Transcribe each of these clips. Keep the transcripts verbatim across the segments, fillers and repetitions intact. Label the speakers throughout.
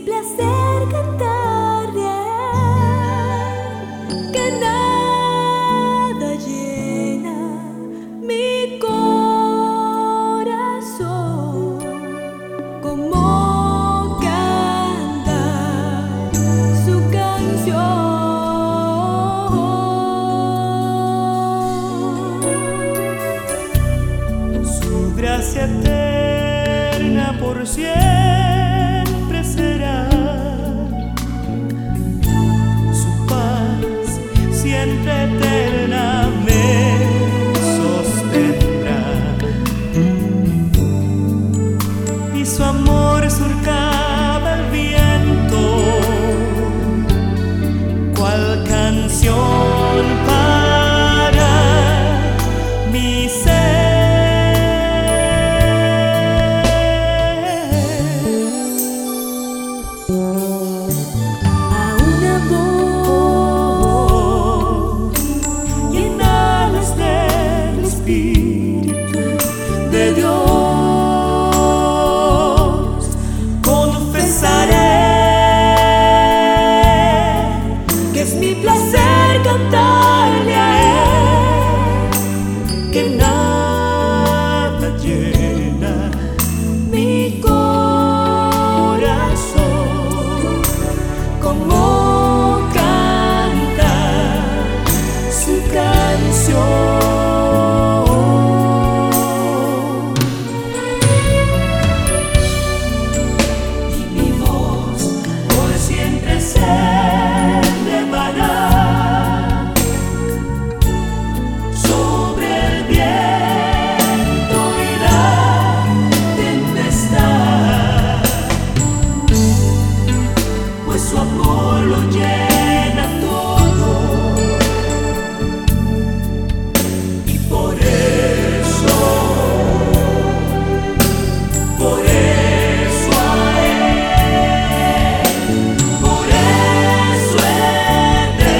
Speaker 1: placer cantarle a él, que nada llena mi corazón como cantar su canción.
Speaker 2: Su gracia eterna por siempre será, su paz siempre eterna me sostendrá, y su amor surcaba el viento, cual canción para mi ser. De Dios confesaré que es mi placer cantarle a él, que nada llena mi corazón como cantar su canción. Su amor lo llena todo, y por eso, por eso a él, por eso he de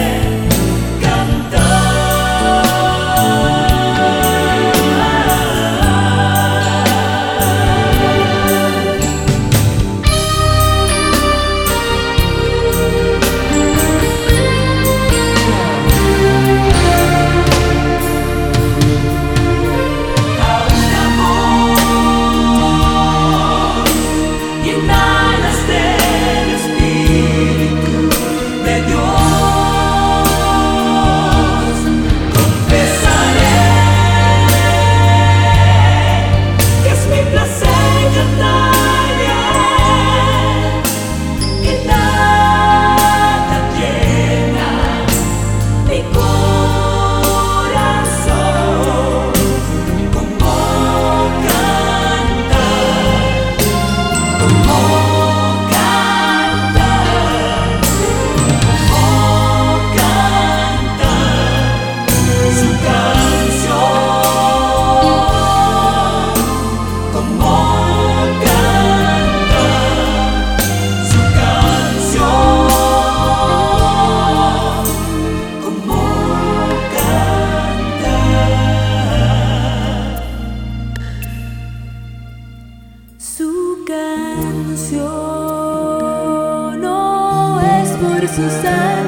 Speaker 2: su canción no es por su sangre.